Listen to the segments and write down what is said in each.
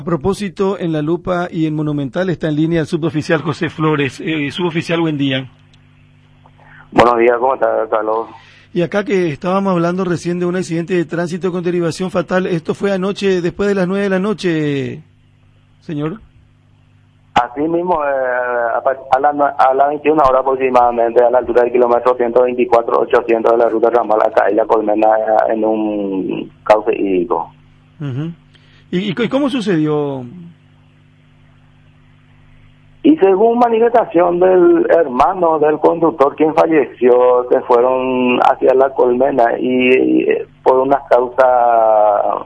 A propósito, en La Lupa y en Monumental está en línea el suboficial José Flores. Suboficial, buen día. Buenos días, ¿cómo está, Carlos? Y acá que estábamos hablando recién de un accidente de tránsito con derivación fatal, esto fue anoche, después de las 9 de la noche, señor. Así mismo, a las 21 horas aproximadamente, a la altura del kilómetro 124-800 de la ruta ramal acá y La Colmena, en un cauce hídrico. Uh-huh. ¿Y cómo sucedió? Y según manifestación del hermano del conductor quien falleció, se fueron hacia La Colmena y por una causa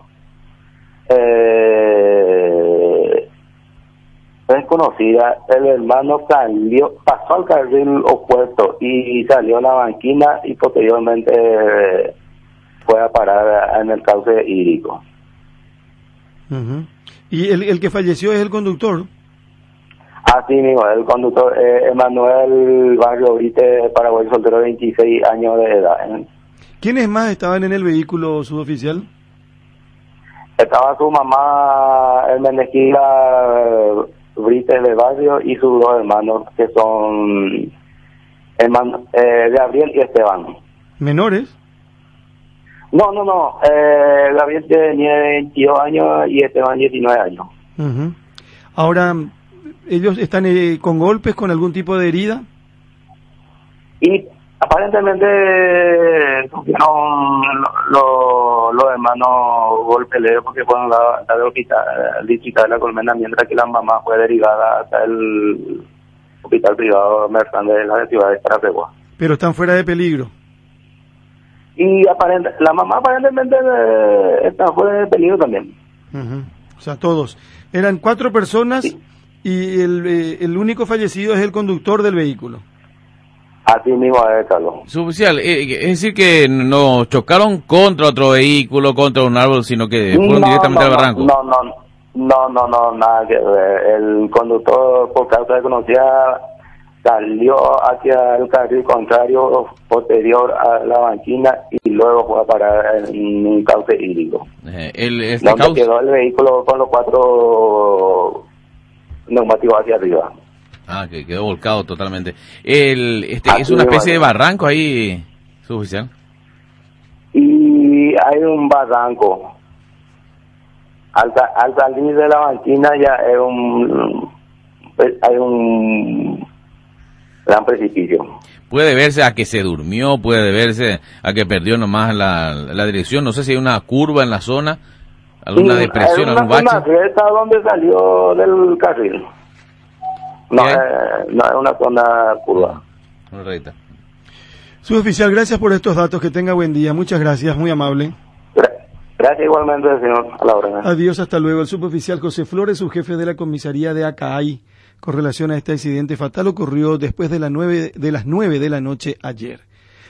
desconocida, el hermano pasó al carril opuesto y salió a la banquina y posteriormente fue a parar en el cauce hídrico. Uh-huh. ¿Y el que falleció es el conductor? Así mismo, el conductor Emanuel Barrio Brite, Paraguay, soltero de 26 años de edad. ¿Quiénes más estaban en el vehículo suboficial? Estaba su mamá, Hermenegilda Brite de Barrio, y sus dos hermanos, que son Gabriel y Esteban. ¿Menores? No. Gabriel tenía 22 años y Esteban 19 años. Uh-huh. Ahora, ¿ellos están con golpes, con algún tipo de herida? Y aparentemente tuvieron los hermanos golpes leves porque fueron al hospital distrital de La Colmena, mientras que la mamá fue derivada hasta el hospital privado Mersan de la ciudad de Tarapegua. Pero están fuera de peligro. Y la mamá aparentemente está fuera de peligro también. Uh-huh. O sea, todos. Eran 4 personas, sí. Y el único fallecido es el conductor del vehículo. Así mismo es, Carlos. Suboficial, es decir que no chocaron contra otro vehículo, contra un árbol, sino que fueron directamente al barranco. No, nada que ver. El conductor, por causa desconocida, salió hacia el carril contrario posterior a la banquina y luego fue a parar en un cauce hídrico. Donde quedó el vehículo con los 4 neumáticos hacia arriba. Ah, que quedó volcado totalmente. Es una especie de barranco ahí, suboficial. Y hay un barranco. Al salir de la banquina ya hay un gran precipicio. Puede verse a que se durmió, puede verse a que perdió nomás la dirección. No sé si hay una curva en la zona, alguna depresión, algún bache. Una grieta donde salió del carril. No es una zona curva. Correcto. Suboficial, gracias por estos datos, que tenga buen día. Muchas gracias, muy amable. Gracias igualmente, señor. A la hora. Adiós, hasta luego. El suboficial José Flores, subjefe de la comisaría de Acay, con relación a este accidente fatal, ocurrió después de las 9 de la noche ayer.